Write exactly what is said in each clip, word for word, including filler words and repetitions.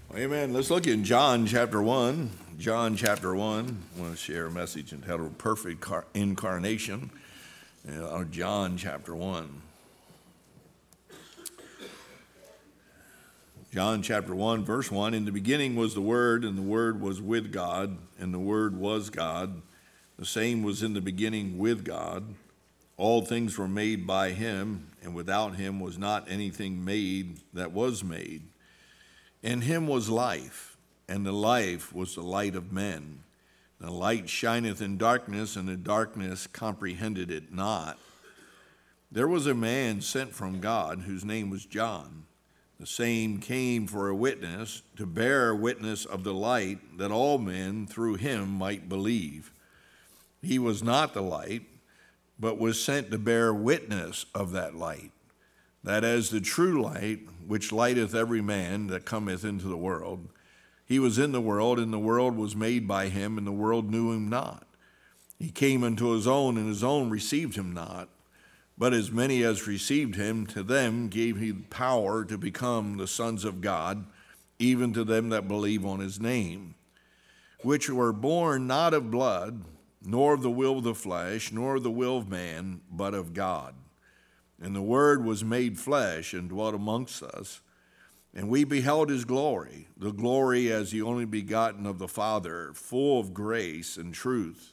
Amen. Let's look in John chapter one. John chapter one. I want to share a message entitled Perfect Incarnation. Uh, John chapter one. John chapter one, verse one. In the beginning was the Word, and the Word was with God, and the Word was God. The same was in the beginning with God. All things were made by him, and without him was not anything made that was made. In him was life, and the life was the light of men. The light shineth in darkness, and the darkness comprehended it not. There was a man sent from God, whose name was John. The same came for a witness, to bear witness of the light, that all men through him might believe. He was not the light, but was sent to bear witness of that light, that as the true light, which lighteth every man that cometh into the world, he was in the world, and the world was made by him, and the world knew him not. He came unto his own, and his own received him not. But as many as received him, to them gave he power to become the sons of God, even to them that believe on his name, which were born not of blood, nor of the will of the flesh, nor of the will of man, but of God. And the Word was made flesh and dwelt amongst us, and we beheld his glory, the glory as the only begotten of the Father, full of grace and truth.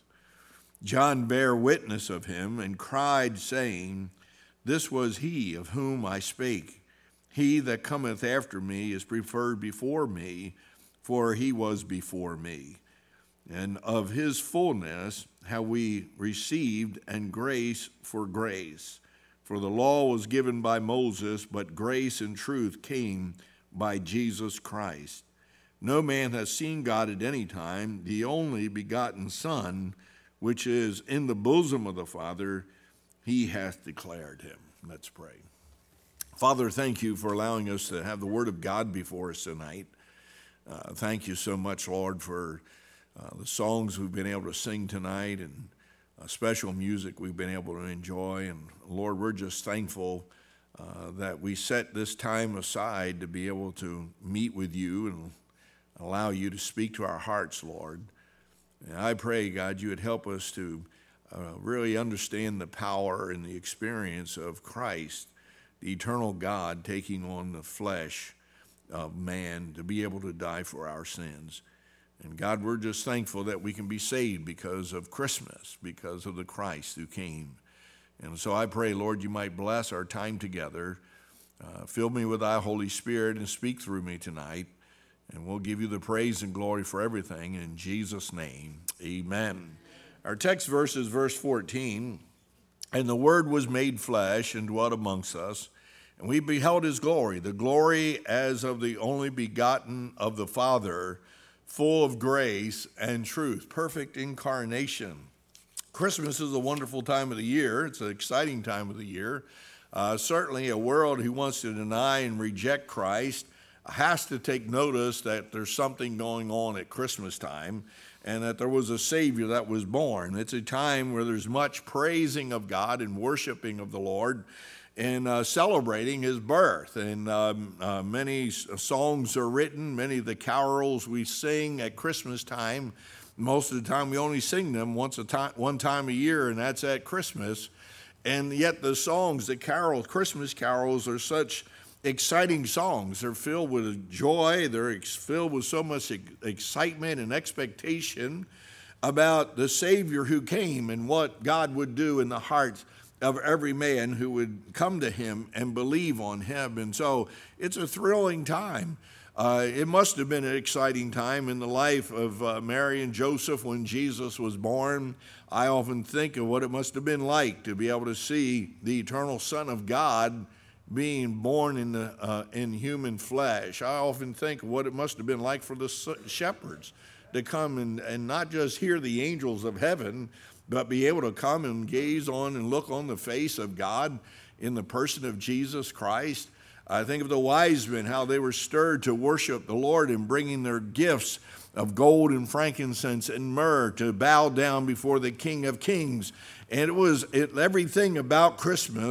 John bare witness of him, and cried, saying, This was he of whom I spake. He that cometh after me is preferred before me, for he was before me. And of his fullness have we received, and grace for grace. For the law was given by Moses, but grace and truth came by Jesus Christ. No man has seen God at any time. The only begotten Son, which is in the bosom of the Father, he hath declared him. Let's pray. Father, thank you for allowing us to have the Word of God before us tonight. Uh, thank you so much, Lord, for uh, the songs we've been able to sing tonight, and Uh, special music we've been able to enjoy. And Lord, we're just thankful uh, that we set this time aside to be able to meet with you and allow you to speak to our hearts, Lord. And I pray, God, you would help us to uh, really understand the power and the experience of Christ, the eternal God taking on the flesh of man to be able to die for our sins. And God, we're just thankful that we can be saved because of Christmas, because of the Christ who came. And so I pray, Lord, you might bless our time together. Uh, fill me with thy Holy Spirit and speak through me tonight. And we'll give you the praise and glory for everything. In Jesus' name, amen. Our text verse is verse fourteen. And the Word was made flesh and dwelt amongst us. And we beheld his glory, the glory as of the only begotten of the Father, full of grace and truth, perfect incarnation. Christmas is a wonderful time of the year. It's an exciting time of the year. Uh, certainly a world who wants to deny and reject Christ has to take notice that there's something going on at Christmas time, and that there was a Savior that was born. It's a time where there's much praising of God and worshiping of the Lord, and uh, celebrating his birth. And um, uh, many songs are written, many of the carols we sing at Christmas time. Most of the time we only sing them once a time, one time a year, and that's at Christmas. And yet the songs, the carols, Christmas carols, are such exciting songs. They're filled with joy. They're ex- filled with so much ex- excitement and expectation about the Savior who came and what God would do in the hearts of every man who would come to him and believe on him. And so it's a thrilling time. Uh, it must have been an exciting time in the life of uh, Mary and Joseph when Jesus was born. I often think of what it must have been like to be able to see the eternal Son of God being born in the uh, in human flesh. I often think of what it must have been like for the shepherds to come and, and not just hear the angels of heaven, but be able to come and gaze on and look on the face of God in the person of Jesus Christ. I think of the wise men, how they were stirred to worship the Lord in bringing their gifts of gold and frankincense and myrrh to bow down before the King of Kings. And it was it, everything about Christmas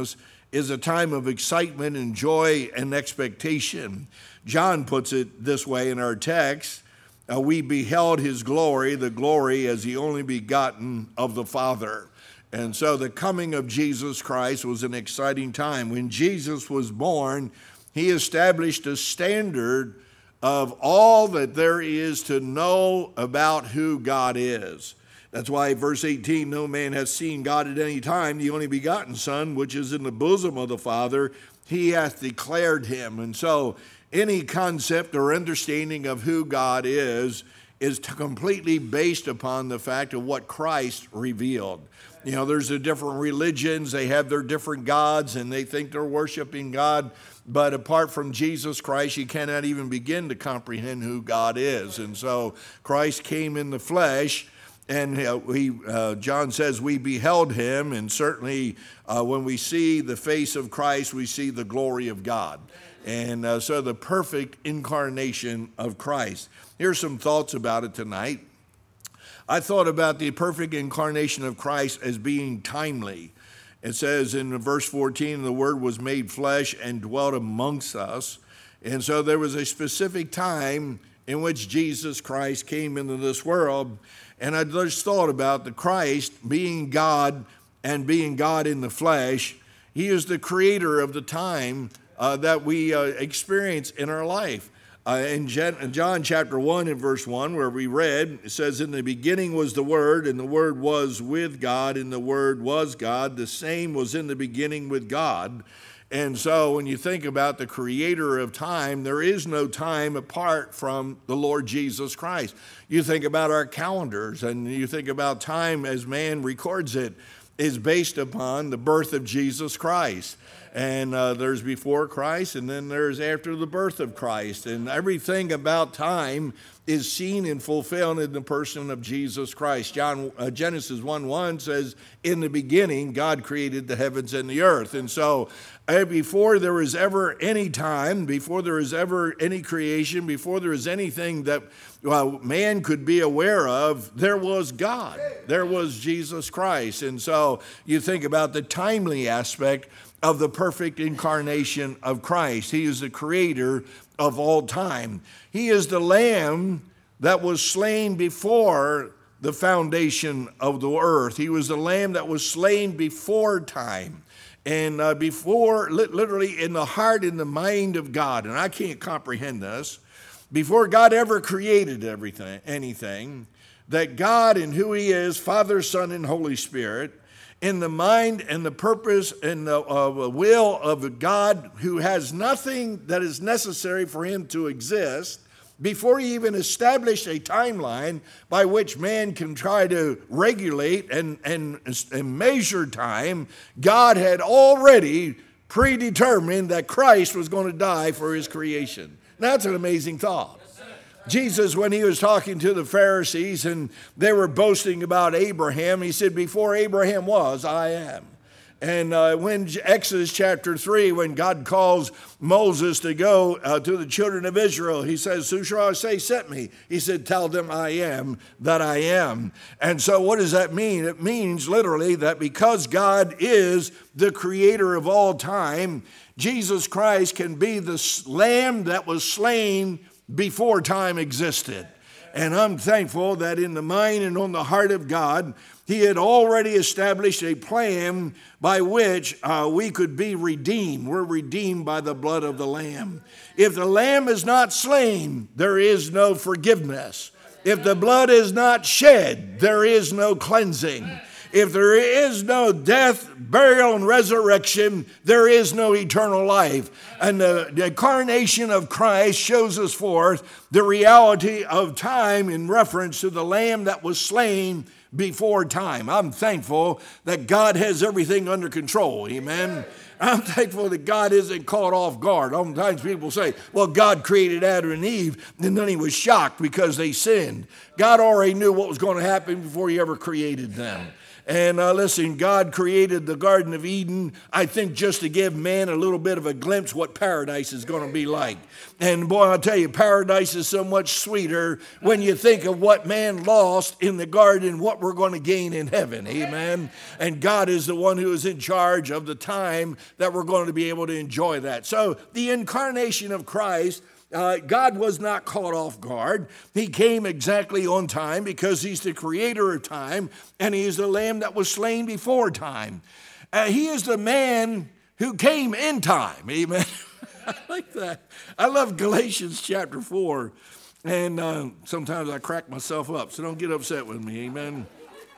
is a time of excitement and joy and expectation. John puts it this way in our text, uh, we beheld his glory, the glory as the only begotten of the Father. And so the coming of Jesus Christ was an exciting time. When Jesus was born, he established a standard of all that there is to know about who God is. That's why verse eighteen, no man has seen God at any time, the only begotten Son, which is in the bosom of the Father, he hath declared him. And so any concept or understanding of who God is is completely based upon the fact of what Christ revealed. You know, there's the different religions, they have their different gods, and they think they're worshiping God. But apart from Jesus Christ, you cannot even begin to comprehend who God is. And so Christ came in the flesh, and uh, we, uh, John says we beheld him, and certainly uh, when we see the face of Christ, we see the glory of God. And uh, so the perfect incarnation of Christ. Here's some thoughts about it tonight. I thought about the perfect incarnation of Christ as being timely. It says in verse fourteen, the Word was made flesh and dwelt amongst us. And so there was a specific time in which Jesus Christ came into this world. And I just thought about the Christ being God and being God in the flesh. He is the creator of the time uh, that we uh, experience in our life. Uh, in John chapter one and verse one, where we read, it says, in the beginning was the Word, and the Word was with God, and the Word was God. The same was in the beginning with God. And so when you think about the creator of time, there is no time apart from the Lord Jesus Christ. You think about our calendars, and you think about time as man records it, is based upon the birth of Jesus Christ. And uh, there's before Christ, and then there's after the birth of Christ. And everything about time is seen and fulfilled in the person of Jesus Christ. John, uh, Genesis one one says, in the beginning, God created the heavens and the earth. And so uh, before there was ever any time, before there was ever any creation, before there was anything that well, man could be aware of, there was God. There was Jesus Christ. And so you think about the timely aspect of the perfect incarnation of Christ. He is the creator of all time. He is the Lamb that was slain before the foundation of the earth. He was the Lamb that was slain before time. And uh, before, literally in the heart and the mind of God. And I can't comprehend this. Before God ever created everything, anything, that God and who he is, Father, Son, and Holy Spirit, in the mind and the purpose and the uh, will of God, who has nothing that is necessary for him to exist, before he even established a timeline by which man can try to regulate and, and, and measure time, God had already predetermined that Christ was going to die for his creation. That's an amazing thought. Jesus, when he was talking to the Pharisees and they were boasting about Abraham, he said, before Abraham was, I am. And uh, when Exodus chapter three, when God calls Moses to go uh, to the children of Israel, he says, who shall I say sent me? He said, tell them I am that I am. And so what does that mean? It means literally that because God is the creator of all time, Jesus Christ can be the lamb that was slain before time existed. And I'm thankful that in the mind and on the heart of God, he had already established a plan by which uh, we could be redeemed. We're redeemed by the blood of the Lamb. If the Lamb is not slain, there is no forgiveness. If the blood is not shed, there is no cleansing. If there is no death, burial, and resurrection, there is no eternal life. And the, the incarnation of Christ shows us forth the reality of time in reference to the Lamb that was slain before time. I'm thankful that God has everything under control. Amen. I'm thankful that God isn't caught off guard. Sometimes people say, well, God created Adam and Eve, and then he was shocked because they sinned. God already knew what was going to happen before he ever created them. And uh, listen, God created the Garden of Eden, I think, just to give man a little bit of a glimpse what paradise is going to be like. And boy, I'll tell you, paradise is so much sweeter when you think of what man lost in the garden, what we're going to gain in heaven. Amen. And God is the one who is in charge of the time that we're going to be able to enjoy that. So the incarnation of Christ, Uh, God was not caught off guard. He came exactly on time because he's the creator of time, and he is the lamb that was slain before time. Uh, he is the man who came in time. Amen. I like that. I love Galatians chapter four, and uh, sometimes I crack myself up, so don't get upset with me. Amen.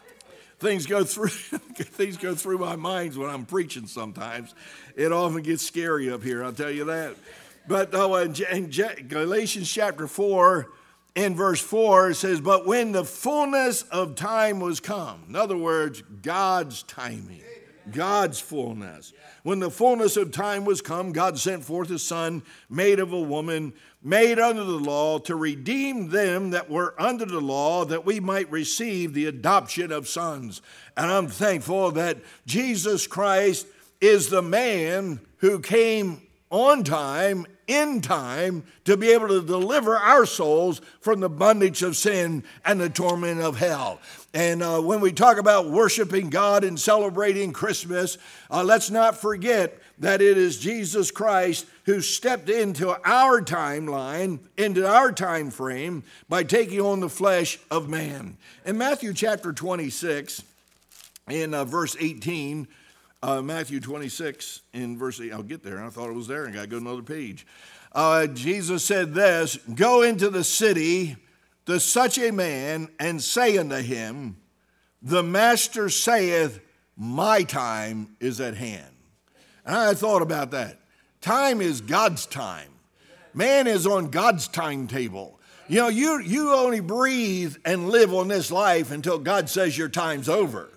Things go through things go through my mind when I'm preaching sometimes. It often gets scary up here, I'll tell you that. But oh, in Galatians chapter four, in verse four, it says, but when the fullness of time was come, in other words, God's timing, God's fullness. When the fullness of time was come, God sent forth his Son, made of a woman, made under the law, to redeem them that were under the law, that we might receive the adoption of sons. And I'm thankful that Jesus Christ is the man who came on time, in time, to be able to deliver our souls from the bondage of sin and the torment of hell. And uh, when we talk about worshiping God and celebrating Christmas, uh, let's not forget that it is Jesus Christ who stepped into our timeline, into our time frame, by taking on the flesh of man. In Matthew chapter twenty-six, in uh, verse eighteen, Uh, Matthew twenty-six in verse eight, I'll get there. I thought it was there and got to go another page. Uh, Jesus said this, go into the city to such a man and say unto him, the master saith, my time is at hand. And I thought about that. Time is God's time. Man is on God's timetable. You know, you, you only breathe and live on this life until God says your time's over.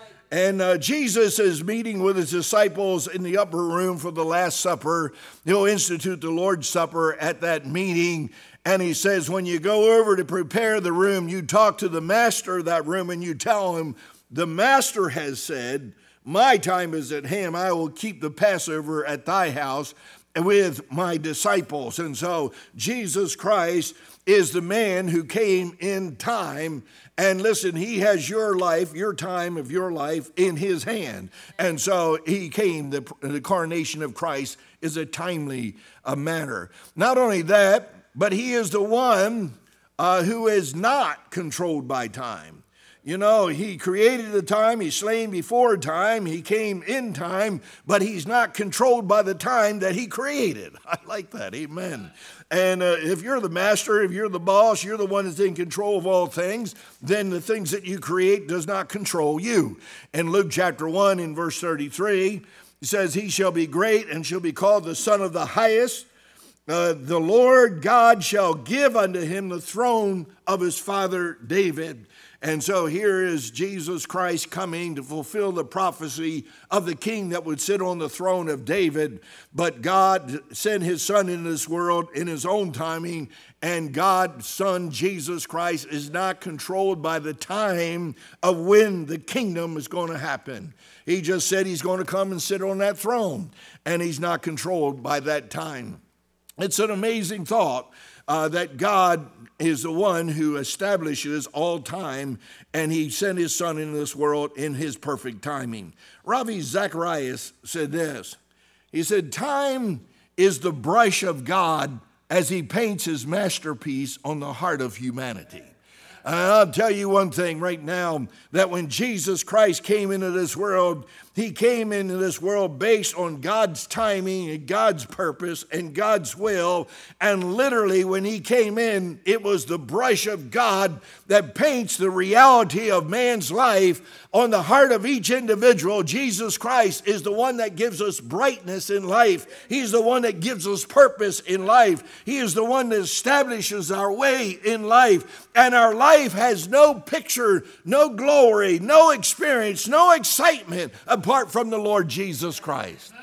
And uh, Jesus is meeting with his disciples in the upper room for the Last Supper. He'll institute the Lord's Supper at that meeting. And he says, when you go over to prepare the room, you talk to the master of that room and you tell him, the master has said, my time is at hand. I will keep the Passover at thy house with my disciples. And so Jesus Christ is the man who came in time. And listen, he has your life, your time of your life in his hand. And so he came, the, the incarnation of Christ is a timely uh, manner. Not only that, but he is the one uh, who is not controlled by time. You know, he created the time, he's slain before time, he came in time, but he's not controlled by the time that he created. I like that, amen. And uh, if you're the master, if you're the boss, you're the one that's in control of all things, then the things that you create does not control you. In Luke chapter one, in verse thirty-three, it says, he shall be great and shall be called the Son of the Highest. Uh, the Lord God shall give unto him the throne of his father David. And so here is Jesus Christ coming to fulfill the prophecy of the king that would sit on the throne of David. But God sent his son into this world in his own timing, and God's son, Jesus Christ, is not controlled by the time of when the kingdom is going to happen. He just said he's going to come and sit on that throne, and he's not controlled by that time. It's an amazing thought uh, that God is the one who establishes all time, and he sent his son into this world in his perfect timing. Ravi Zacharias said this. He said, time is the brush of God as he paints his masterpiece on the heart of humanity. And I'll tell you one thing right now, that when Jesus Christ came into this world, he came into this world based on God's timing and God's purpose and God's will. And literally when he came in, it was the brush of God that paints the reality of man's life on the heart of each individual. Jesus Christ is the one that gives us brightness in life. He's the one that gives us purpose in life. He is the one that establishes our way in life. And our life has no picture, no glory, no experience, no excitement apart from the Lord Jesus Christ.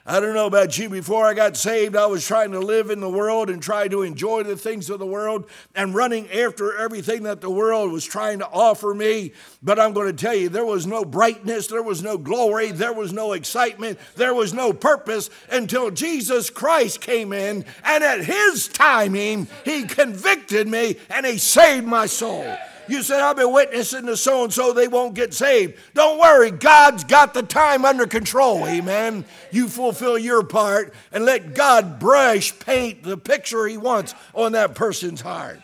I don't know about you. Before I got saved, I was trying to live in the world and try to enjoy the things of the world and running after everything that the world was trying to offer me. But I'm going to tell you, there was no brightness, there was no glory, there was no excitement, there was no purpose until Jesus Christ came in, and at his timing, he convicted me and he saved my soul. You said, I've been witnessing to so-and-so, they won't get saved. Don't worry, God's got the time under control, amen. You fulfill your part and let God brush paint the picture he wants on that person's heart.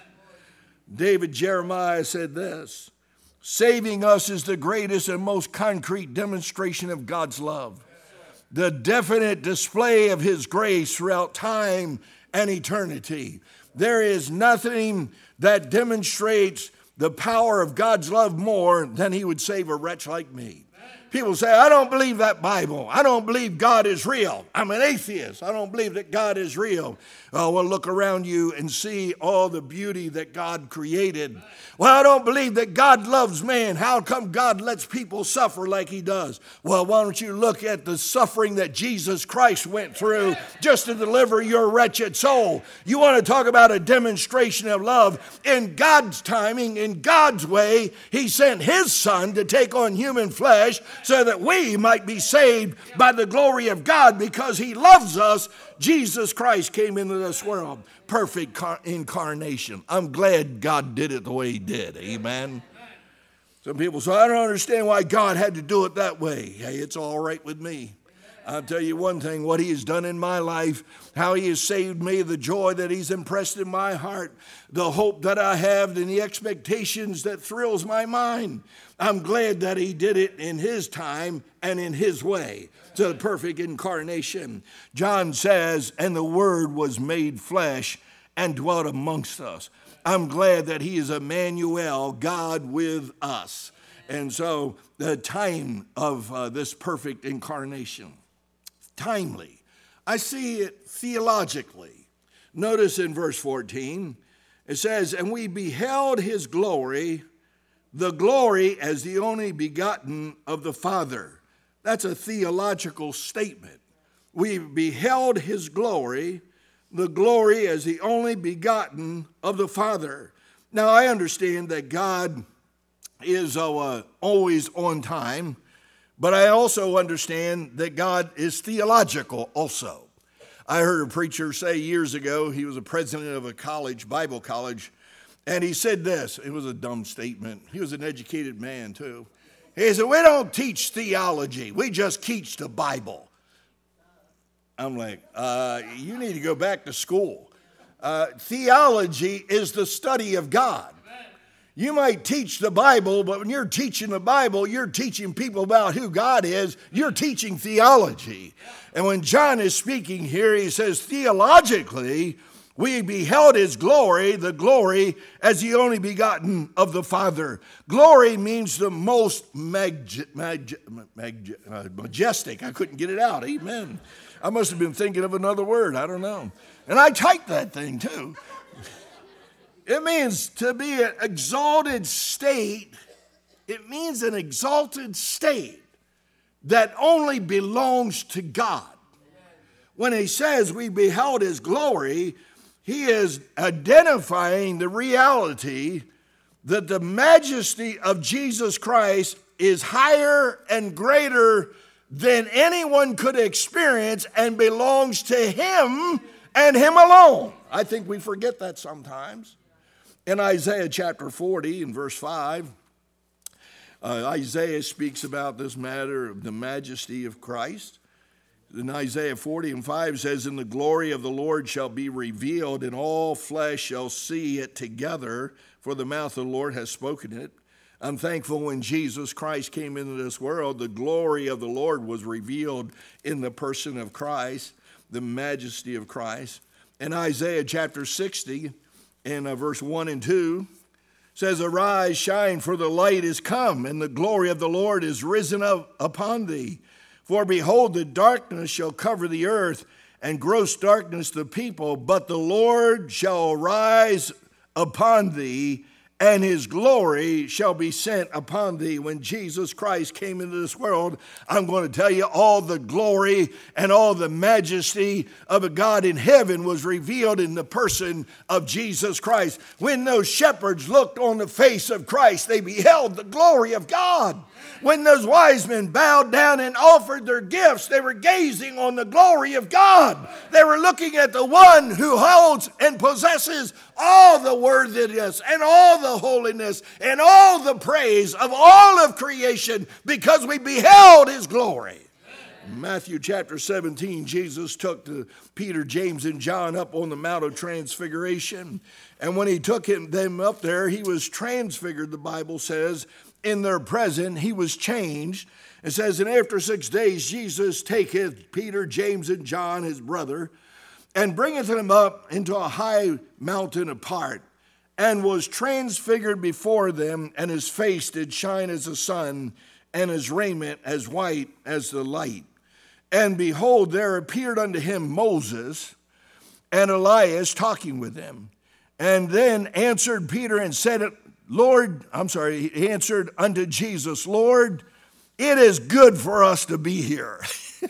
David Jeremiah said this, saving us is the greatest and most concrete demonstration of God's love. The definite display of his grace throughout time and eternity. There is nothing that demonstrates the power of God's love more than he would save a wretch like me. People say, I don't believe that Bible. I don't believe God is real. I'm an atheist. I don't believe that God is real. Oh, well, look around you and see all the beauty that God created. Well, I don't believe that God loves man. How come God lets people suffer like he does? Well, why don't you look at the suffering that Jesus Christ went through just to deliver your wretched soul? You want to talk about a demonstration of love? In God's timing, in God's way, he sent his son to take on human flesh so that we might be saved by the glory of God because he loves us. Jesus Christ came into this world, perfect incarnation. I'm glad God did it the way he did, amen. Some people say, I don't understand why God had to do it that way. Hey, it's all right with me. I'll tell you one thing, what he has done in my life, how he has saved me, the joy that he's impressed in my heart, the hope that I have, and the expectations that thrills my mind. I'm glad that he did it in his time and in his way, to the perfect incarnation. John says, and the Word was made flesh and dwelt amongst us. I'm glad that he is Emmanuel, God with us. And so the time of uh, this perfect incarnation, timely. I see it theologically. Notice in verse fourteen, it says, and we beheld his glory, the glory as the only begotten of the Father. That's a theological statement. We beheld his glory, the glory as the only begotten of the Father. Now I understand that God is uh, always on time, but I also understand that God is theological also. I heard a preacher say years ago, he was a president of a college, Bible college, and he said this. It was a dumb statement. He was an educated man too. He said, we don't teach theology. We just teach the Bible. I'm like, uh, you need to go back to school. Uh, theology is the study of God. You might teach the Bible, but when you're teaching the Bible, you're teaching people about who God is. You're teaching theology. And when John is speaking here, he says, theologically, we beheld his glory, the glory as the only begotten of the Father. Glory means the most mag- mag- mag- uh, majestic. I couldn't get it out. Amen. I must have been thinking of another word. I don't know. And I typed that thing too. It means to be an exalted state. It means an exalted state that only belongs to God. When he says we beheld his glory, he is identifying the reality that the majesty of Jesus Christ is higher and greater than anyone could experience and belongs to him and him alone. I think we forget that sometimes. In Isaiah chapter forty and verse five, uh, Isaiah speaks about this matter of the majesty of Christ. In Isaiah forty and five says, and the glory of the Lord shall be revealed, and all flesh shall see it together, for the mouth of the Lord has spoken it. I'm thankful when Jesus Christ came into this world, the glory of the Lord was revealed in the person of Christ, the majesty of Christ. In Isaiah chapter sixty, in uh, verse one and two, says, arise, shine, for the light is come, and the glory of the Lord is risen up upon thee. For behold, the darkness shall cover the earth, and gross darkness the people, but the Lord shall arise upon thee, and his glory shall be sent upon thee. When Jesus Christ came into this world, I'm going to tell you, all the glory and all the majesty of a God in heaven was revealed in the person of Jesus Christ. When those shepherds looked on the face of Christ, they beheld the glory of God. When those wise men bowed down and offered their gifts, they were gazing on the glory of God. They were looking at the one who holds and possesses all the worthiness and all the holiness and all the praise of all of creation, because we beheld his glory. In Matthew chapter seventeen, Jesus took the Peter, James, and John up on the Mount of Transfiguration. And when he took him, them up there, he was transfigured, the Bible says. In their presence, he was changed. It says, and after six days, Jesus taketh Peter, James, and John, his brother, and bringeth them up into a high mountain apart, and was transfigured before them, and his face did shine as the sun, and his raiment as white as the light. And behold, there appeared unto him Moses and Elias talking with him. And then answered Peter and said, Lord, I'm sorry, he answered unto Jesus, Lord, it is good for us to be here.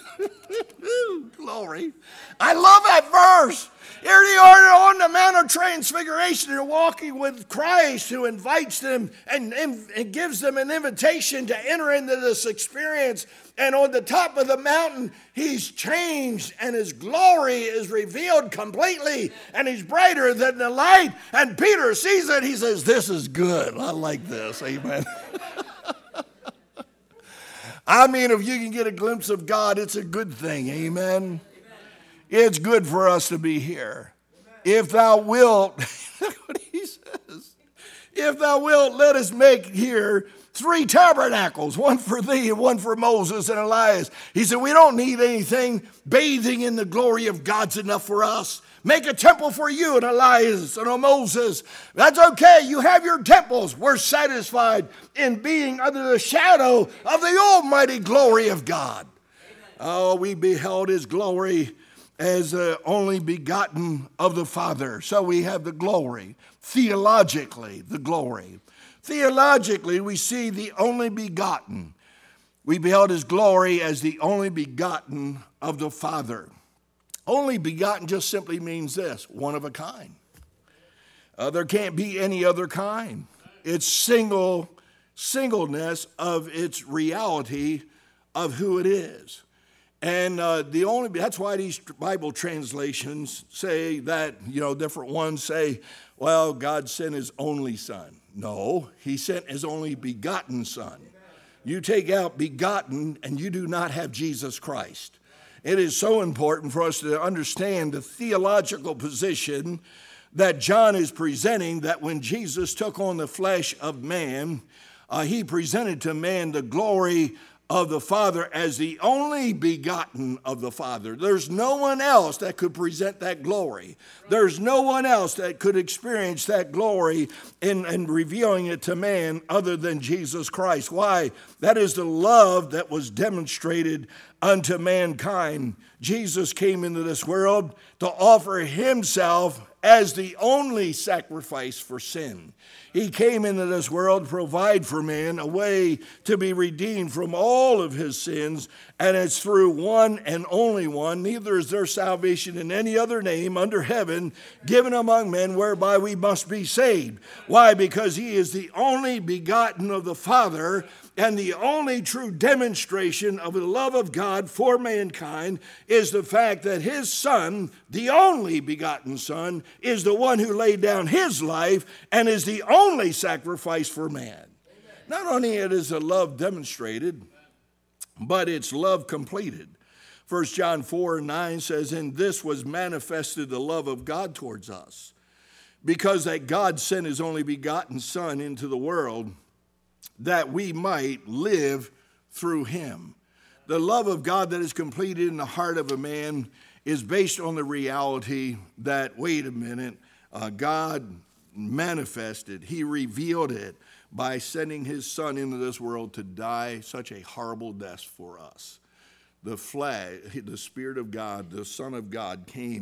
Glory. I love that verse. Here they are on the Mount of Transfiguration. They're walking with Christ, who invites them and, and gives them an invitation to enter into this experience. And on the top of the mountain, he's changed, and his glory is revealed completely, and he's brighter than the light. And Peter sees it. He says, this is good. I like this. Amen. I mean, if you can get a glimpse of God, it's a good thing. Amen. It's good for us to be here. If thou wilt, look what he says. If thou wilt, let us make here three tabernacles, one for thee and one for Moses and Elias. He said, we don't need anything. Bathing in the glory of God's enough for us. Make a temple for you and Elias and Moses. That's okay. You have your temples. We're satisfied in being under the shadow of the almighty glory of God. Oh, we beheld his glory as uh, only begotten of the Father. So we have the glory. Theologically, the glory. Theologically, we see the only begotten. We beheld his glory as the only begotten of the Father. Only begotten just simply means this, one of a kind. Uh, there can't be any other kind. It's single, singleness of its reality of who it is. And uh, the only, that's why these Bible translations say that, you know, different ones say, well, God sent his only son. No, he sent his only begotten son. You take out begotten and you do not have Jesus Christ. It is so important for us to understand the theological position that John is presenting, that when Jesus took on the flesh of man, uh, he presented to man the glory of the Father as the only begotten of the Father. There's no one else that could present that glory. There's no one else that could experience that glory in, in revealing it to man other than Jesus Christ. Why? That is the love that was demonstrated unto mankind. Jesus came into this world to offer himself as the only sacrifice for sin. He came into this world to provide for man a way to be redeemed from all of his sins, and it's through one and only one. Neither is there salvation in any other name under heaven given among men whereby we must be saved. Why? Because he is the only begotten of the Father, and the only true demonstration of the love of God for mankind is the fact that his Son, the only begotten Son, is the one who laid down his life and is the only sacrifice for man. Amen. Not only it is a love demonstrated, but it's love completed. First John four and nine says, in this was manifested the love of God towards us, because that God sent his only begotten Son into the world that we might live through him. The love of God that is completed in the heart of a man is based on the reality that, wait a minute, uh, God manifested, he revealed it by sending his Son into this world to die such a horrible death for us. The flesh, the Spirit of God, the Son of God came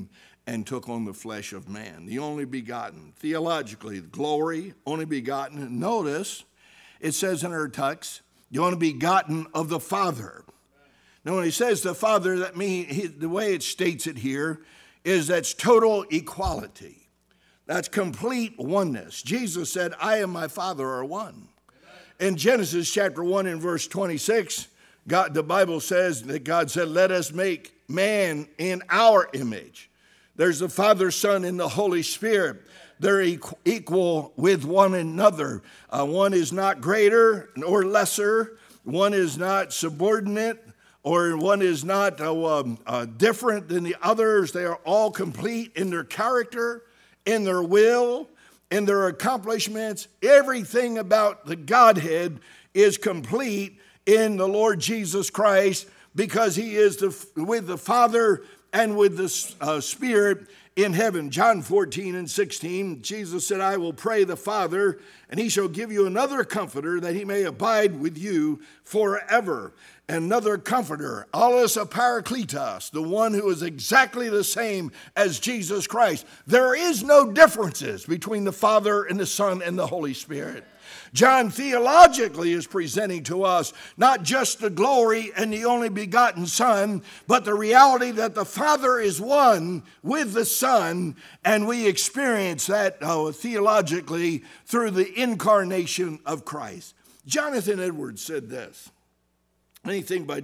and took on the flesh of man. The only begotten. Theologically, glory, only begotten. And notice, it says in our text, the only begotten of the Father. Now, when he says the Father, that means he, the way it states it here is that's total equality. That's complete oneness. Jesus said, I and my Father are one. In Genesis chapter one and verse twenty-six, God, the Bible says that God said, let us make man in our image. There's the Father, Son, and the Holy Spirit. They're equal with one another. Uh, one is not greater nor lesser. One is not subordinate, or one is not uh, um, uh, different than the others. They are all complete in their character, in their will, in their accomplishments. Everything about the Godhead is complete in the Lord Jesus Christ, because he is the, with the Father and with the uh, Spirit in heaven. John fourteen and sixteen, Jesus said, I will pray the Father, and he shall give you another comforter, that he may abide with you forever. Another comforter, allos a parakletos, the one who is exactly the same as Jesus Christ. There is no differences between the Father and the Son and the Holy Spirit. John theologically is presenting to us not just the glory and the only begotten Son, but the reality that the Father is one with the Son, and we experience that uh, theologically through the incarnation of Christ. Jonathan Edwards said this. Anything by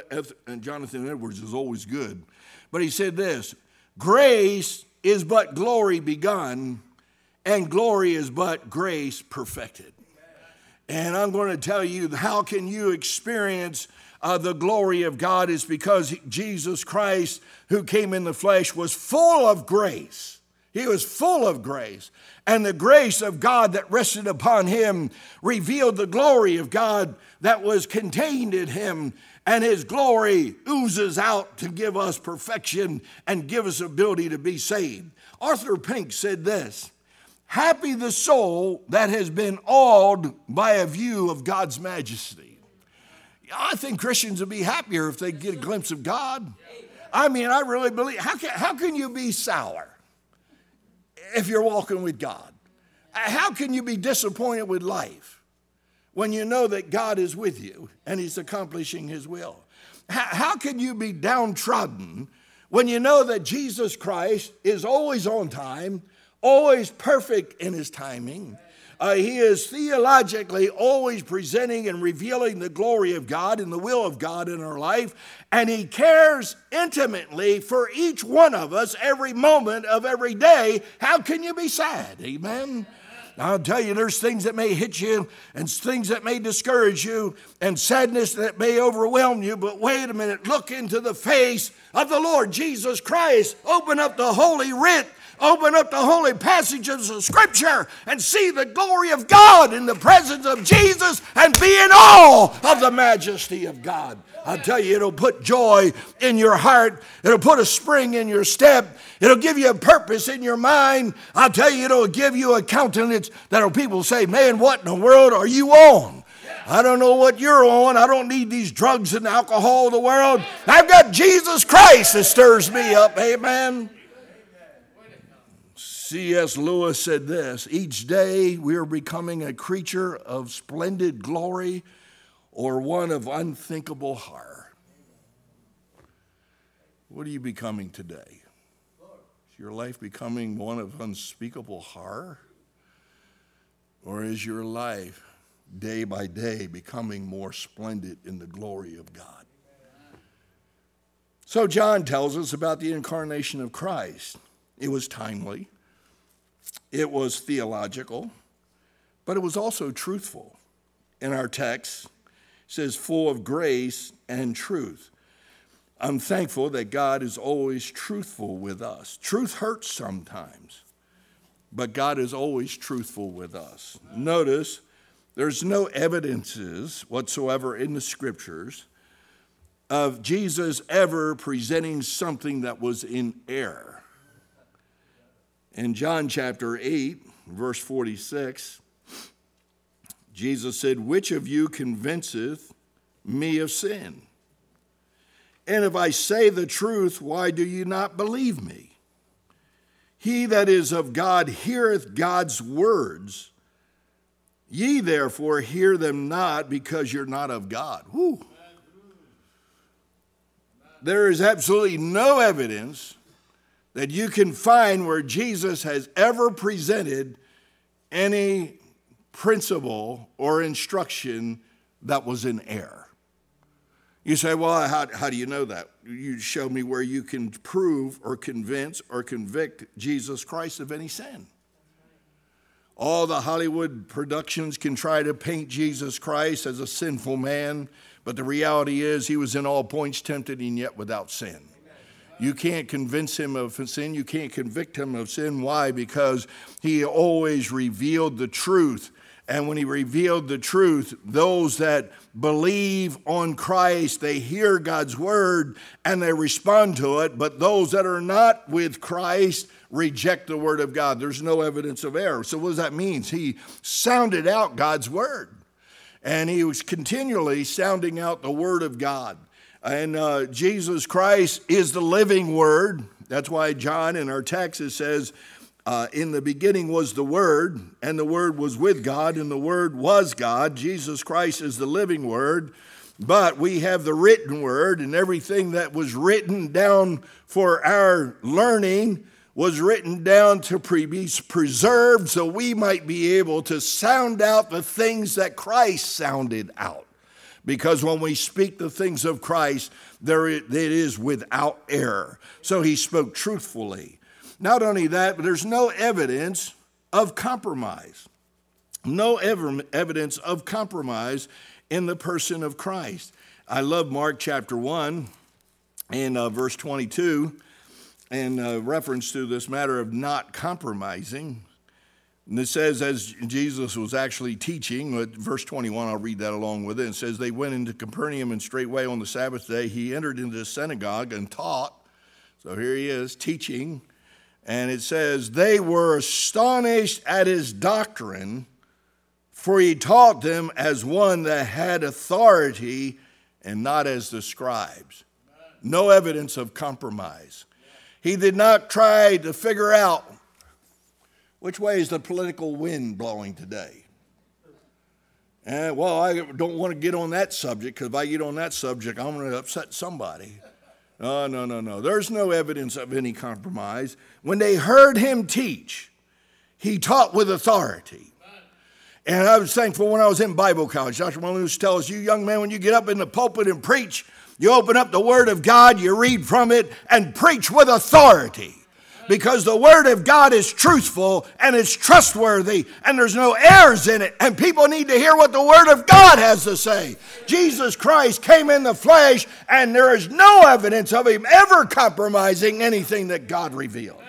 Jonathan Edwards is always good. But he said this, grace is but glory begun, and glory is but grace perfected. And I'm going to tell you, how can you experience uh, the glory of God is because Jesus Christ, who came in the flesh, was full of grace. He was full of grace. And the grace of God that rested upon him revealed the glory of God that was contained in him. And his glory oozes out to give us perfection and give us ability to be saved. Arthur Pink said this, happy the soul that has been awed by a view of God's majesty. I think Christians would be happier if they get a glimpse of God. I mean, I really believe, how can, how can you be sour if you're walking with God? How can you be disappointed with life when you know that God is with you and he's accomplishing his will? How can you be downtrodden when you know that Jesus Christ is always on time, always perfect in his timing? Uh, he is theologically always presenting and revealing the glory of God and the will of God in our life. And he cares intimately for each one of us every moment of every day. How can you be sad? Amen. I'll tell you, there's things that may hit you and things that may discourage you and sadness that may overwhelm you. But wait a minute, look into the face of the Lord Jesus Christ. Open up the Holy Writ. Open up the holy passages of Scripture and see the glory of God in the presence of Jesus and be in awe of the majesty of God. I'll tell you, it'll put joy in your heart. It'll put a spring in your step. It'll give you a purpose in your mind. I'll tell you, it'll give you a countenance that'll people say, man, what in the world are you on? I don't know what you're on. I don't need these drugs and alcohol of the world. I've got Jesus Christ that stirs me up. Amen. C S Lewis said this, each day we are becoming a creature of splendid glory or one of unthinkable horror. What are you becoming today? Is your life becoming one of unspeakable horror? Or is your life day by day becoming more splendid in the glory of God? So John tells us about the incarnation of Christ. It was timely. It was theological, but it was also truthful. In our text, it says full of grace and truth. I'm thankful that God is always truthful with us. Truth hurts sometimes, but God is always truthful with us. Notice, there's no evidences whatsoever in the Scriptures of Jesus ever presenting something that was in error. In John chapter eight, verse forty-six, Jesus said, which of you convinceth me of sin? And if I say the truth, why do you not believe me? He that is of God heareth God's words. Ye therefore hear them not, because you're not of God. Whew. There is absolutely no evidence that you can find where Jesus has ever presented any principle or instruction that was in error. You say, well, how, how do you know that? You show me where you can prove or convince or convict Jesus Christ of any sin. All the Hollywood productions can try to paint Jesus Christ as a sinful man, but the reality is he was in all points tempted and yet without sin. You can't convince him of sin. You can't convict him of sin. Why? Because he always revealed the truth. And when he revealed the truth, those that believe on Christ, they hear God's word and they respond to it. But those that are not with Christ reject the word of God. There's no evidence of error. So what does that mean? He sounded out God's word. And he was continually sounding out the word of God. And uh, Jesus Christ is the living word. That's why John in our text it says, uh, in the beginning was the Word, and the Word was with God, and the Word was God. Jesus Christ is the living word. But we have the written word, and everything that was written down for our learning was written down to be preserved so we might be able to sound out the things that Christ sounded out. Because when we speak the things of Christ, there it is without error. So he spoke truthfully. Not only that, but there's no evidence of compromise. No ever evidence of compromise in the person of Christ. I love Mark chapter one and uh, verse twenty-two, and uh, reference to this matter of not compromising. And it says, as Jesus was actually teaching, verse twenty-one, I'll read that along with it. It says, they went into Capernaum, and straightway on the Sabbath day, he entered into the synagogue and taught. So here he is teaching. And it says, they were astonished at his doctrine, for he taught them as one that had authority and not as the scribes. No evidence of compromise. He did not try to figure out which way is the political wind blowing today. And well, I don't want to get on that subject, because if I get on that subject, I'm going to upset somebody. No, no, no, no. There's no evidence of any compromise. When they heard him teach, he taught with authority. And I was thankful when I was in Bible college. Doctor Malus tells you, young man, when you get up in the pulpit and preach, you open up the Word of God, you read from it, and preach with authority. Because the Word of God is truthful and it's trustworthy and there's no errors in it. And people need to hear what the Word of God has to say. Jesus Christ came in the flesh, and there is no evidence of him ever compromising anything that God revealed.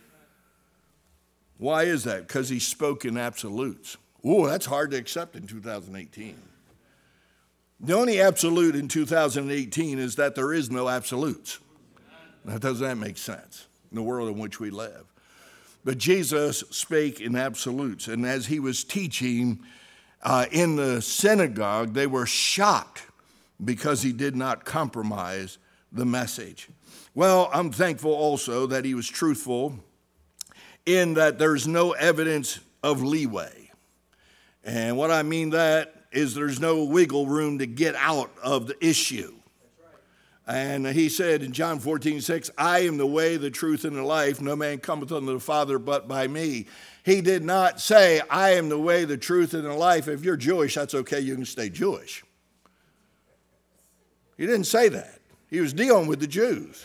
Why is that? Because he spoke in absolutes. Ooh, that's hard to accept in two thousand eighteen. The only absolute in two thousand eighteen is that there is no absolutes. Now, doesn't that make sense in the world in which we live? But Jesus spake in absolutes. And as he was teaching uh, in the synagogue, they were shocked because he did not compromise the message. Well, I'm thankful also that he was truthful in that there's no evidence of leeway. And what I mean that is there's no wiggle room to get out of the issue. And he said in John fourteen six, I am the way, the truth, and the life. No man cometh unto the Father but by me. He did not say, I am the way, the truth, and the life. If you're Jewish, that's okay. You can stay Jewish. He didn't say that. He was dealing with the Jews.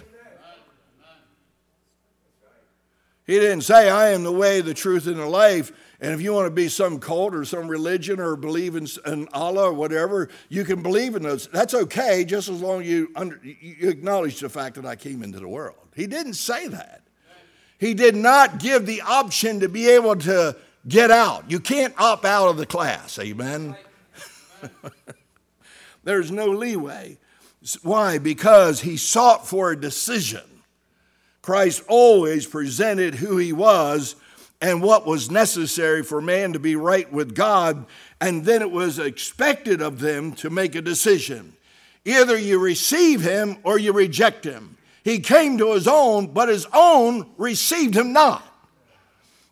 He didn't say, I am the way, the truth, and the life. And if you want to be some cult or some religion or believe in, in Allah or whatever, you can believe in those. That's okay, just as long as you, under, you acknowledge the fact that I came into the world. He didn't say that. He did not give the option to be able to get out. You can't opt out of the class, amen? There's no leeway. Why? Because he sought for a decision. Christ always presented who he was and what was necessary for man to be right with God, and then it was expected of them to make a decision. Either you receive him or you reject him. He came to his own, but his own received him not.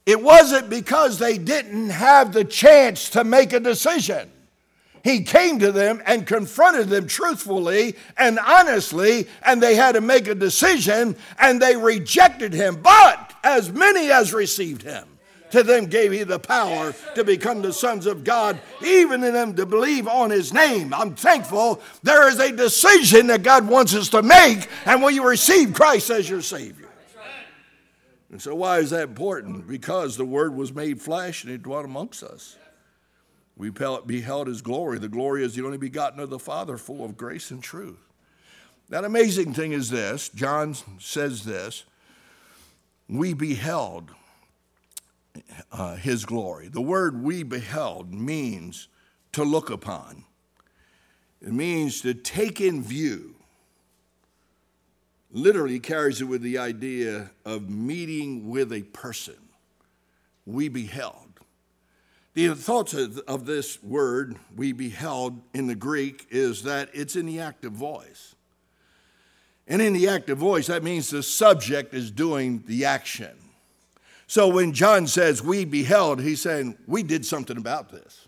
It wasn't because they didn't have the chance to make a decision. He came to them and confronted them truthfully and honestly, and they had to make a decision, and they rejected him. But as many as received him, to them gave he the power to become the sons of God, even in them to believe on his name. I'm thankful there is a decision that God wants us to make, and will you receive Christ as your Savior? And so why is that important? Because the Word was made flesh and it dwelt amongst us. We beheld his glory. The glory is the only begotten of the Father, full of grace and truth. That amazing thing is this. John says this. We beheld uh, his glory. The word we beheld means to look upon. It means to take in view. Literally carries it with the idea of meeting with a person. We beheld. The thoughts of, of this word, we beheld, in the Greek, is that it's in the active voice. And in the active voice, that means the subject is doing the action. So when John says we beheld, he's saying we did something about this.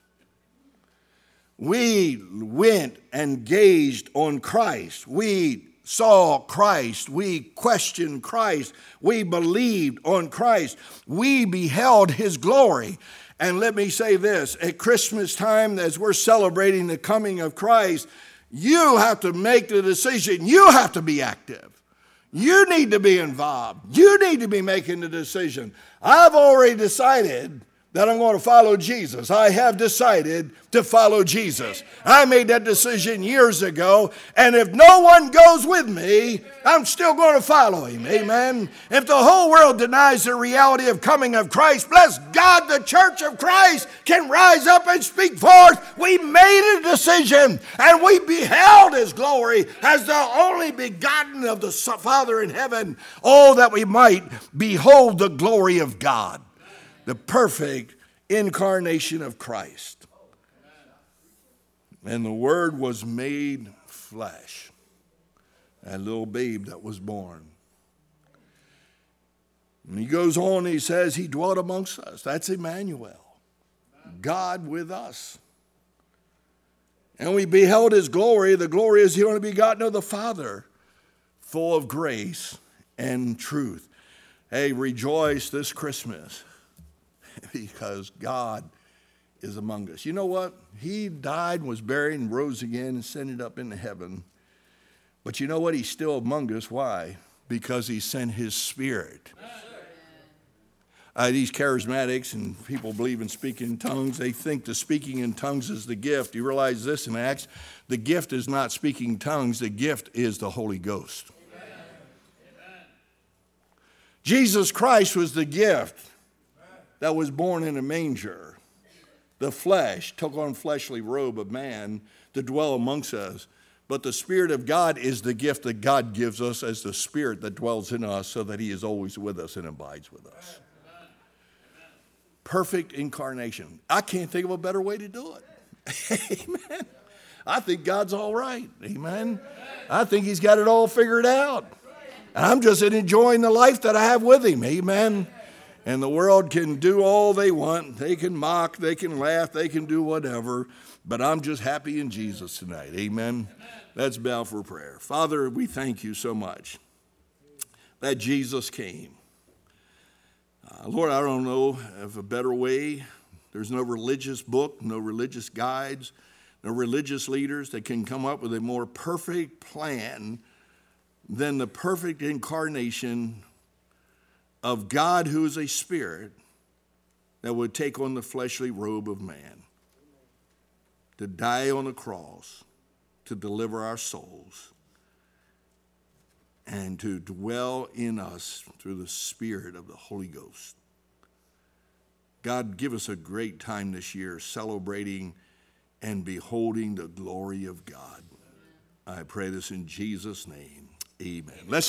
We went and gazed on Christ. We saw Christ. We questioned Christ. We believed on Christ. We beheld his glory. And let me say this, at Christmas time, as we're celebrating the coming of Christ, you have to make the decision. You have to be active. You need to be involved. You need to be making the decision. I've already decided that I'm going to follow Jesus. I have decided to follow Jesus. I made that decision years ago, and if no one goes with me, I'm still going to follow him. Amen. If the whole world denies the reality of coming of Christ, bless God, the church of Christ can rise up and speak forth. We made a decision, and we beheld his glory as the only begotten of the Father in heaven. Oh, that we might behold the glory of God. The perfect incarnation of Christ. And the Word was made flesh. That little babe that was born. And he goes on, he says, he dwelt amongst us. That's Emmanuel. God with us. And we beheld his glory. The glory is the only begotten of the Father, full of grace and truth. Hey, rejoice this Christmas. Because God is among us. You know what? He died, was buried, and rose again and ascended up into heaven. But you know what? He's still among us. Why? Because he sent his Spirit. Uh, these charismatics and people believe in speaking in tongues. They think the speaking in tongues is the gift. You realize this in Acts? The gift is not speaking tongues. The gift is the Holy Ghost. Amen. Jesus Christ was the gift that was born in a manger. The flesh took on fleshly robe of man to dwell amongst us. But the Spirit of God is the gift that God gives us as the Spirit that dwells in us so that he is always with us and abides with us. Amen. Perfect incarnation. I can't think of a better way to do it. Amen. I think God's all right. Amen. I think he's got it all figured out. And I'm just enjoying the life that I have with him. Amen. And the world can do all they want. They can mock, they can laugh, they can do whatever. But I'm just happy in Jesus tonight. Amen. Let's bow for prayer. Father, we thank you so much that Jesus came. Uh, Lord, I don't know of a better way. There's no religious book, no religious guides, no religious leaders that can come up with a more perfect plan than the perfect incarnation of God, who is a spirit that would take on the fleshly robe of man, to die on the cross, to deliver our souls, and to dwell in us through the Spirit of the Holy Ghost. God, give us a great time this year celebrating and beholding the glory of God. I pray this in Jesus' name. Amen. Let's